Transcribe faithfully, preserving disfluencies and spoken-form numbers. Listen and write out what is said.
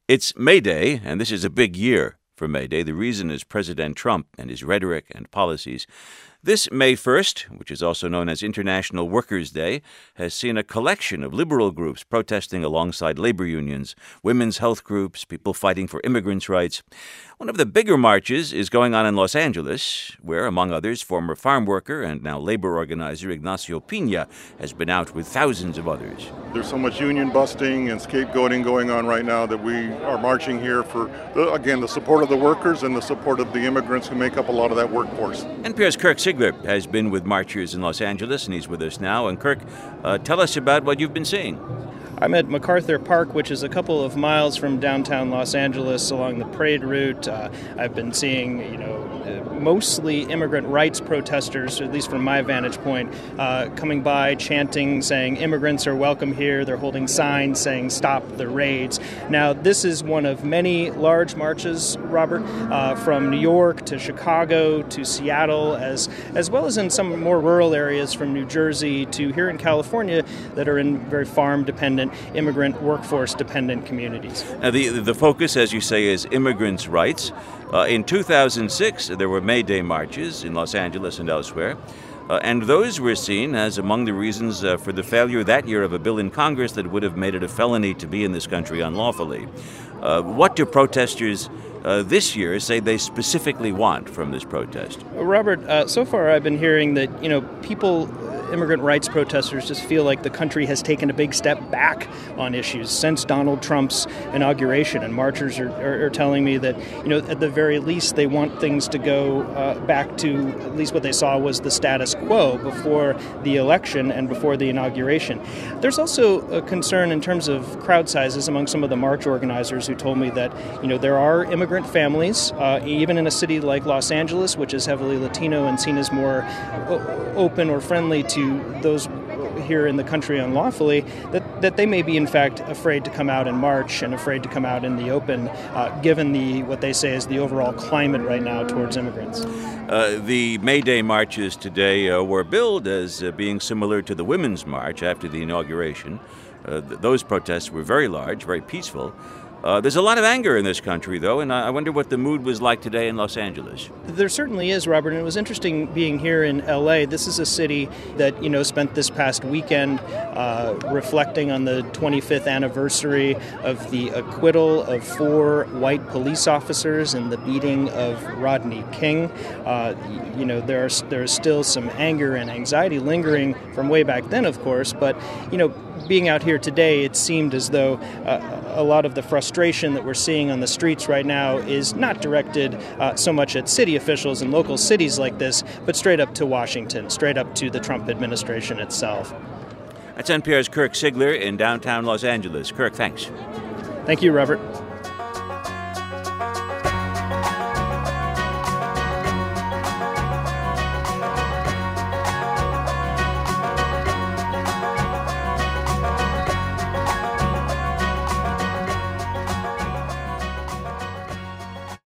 It's May Day, and this is a big year for May Day. The reason is President Trump and his rhetoric and policies. This May first, which is also known as International Workers' Day, has seen a collection of liberal groups protesting alongside labor unions, women's health groups, people fighting for immigrants' rights. One of the bigger marches is going on in Los Angeles, where, among others, former farm worker and now labor organizer Ignacio Pina has been out with thousands of others. There's so much union busting and scapegoating going on right now that we are marching here for, again, the support of the workers and the support of the immigrants who make up a lot of that workforce. N P R's Kirk Siegler has been with marchers in Los Angeles, and he's with us now. And Kirk, uh, tell us about what you've been seeing. I'm at MacArthur Park, which is a couple of miles from downtown Los Angeles along the parade route. Uh, I've been seeing, you know, uh, mostly immigrant rights protesters, at least from my vantage point, uh, coming by, chanting, saying immigrants are welcome here. They're holding signs saying stop the raids. Now, this is one of many large marches, Robert, uh, from New York to Chicago to Seattle, as as well as in some more rural areas from New Jersey to here in California that are in very farm-dependent, immigrant workforce-dependent communities. Now, the the focus, as you say, is immigrants' rights. Uh, in two thousand six, there were May Day marches in Los Angeles and elsewhere, uh, and those were seen as among the reasons uh, for the failure that year of a bill in Congress that would have made it a felony to be in this country unlawfully. Uh, what do protesters uh, this year say they specifically want from this protest? Robert, uh, so far I've been hearing that, you know, people... immigrant rights protesters just feel like the country has taken a big step back on issues since Donald Trump's inauguration. And marchers are, are, are telling me that, you know, at the very least, they want things to go uh, back to at least what they saw was the status quo before the election and before the inauguration. There's also a concern in terms of crowd sizes among some of the march organizers who told me that, you know, there are immigrant families, uh, even in a city like Los Angeles, which is heavily Latino and seen as more o- open or friendly to to those here in the country unlawfully, that, that they may be, in fact, afraid to come out and march and afraid to come out in the open, uh, given the what they say is the overall climate right now towards immigrants. Uh, the May Day marches today uh, were billed as uh, being similar to the Women's March after the inauguration. Uh, th- those protests were very large, very peaceful. Uh, there's a lot of anger in this country, though, and I wonder what the mood was like today in Los Angeles. There certainly is, Robert, and it was interesting being here in L A. This is a city that, you know, spent this past weekend uh, reflecting on the twenty-fifth anniversary of the acquittal of four white police officers in the beating of Rodney King. Uh, you know, there are, there is still some anger and anxiety lingering from way back then, of course, but, you know, being out here today, it seemed as though uh, a lot of the frustration that we're seeing on the streets right now is not directed uh, so much at city officials in local cities like this, but straight up to Washington, straight up to the Trump administration itself. That's N P R's Kirk Siegler in downtown Los Angeles. Kirk, thanks. Thank you, Robert.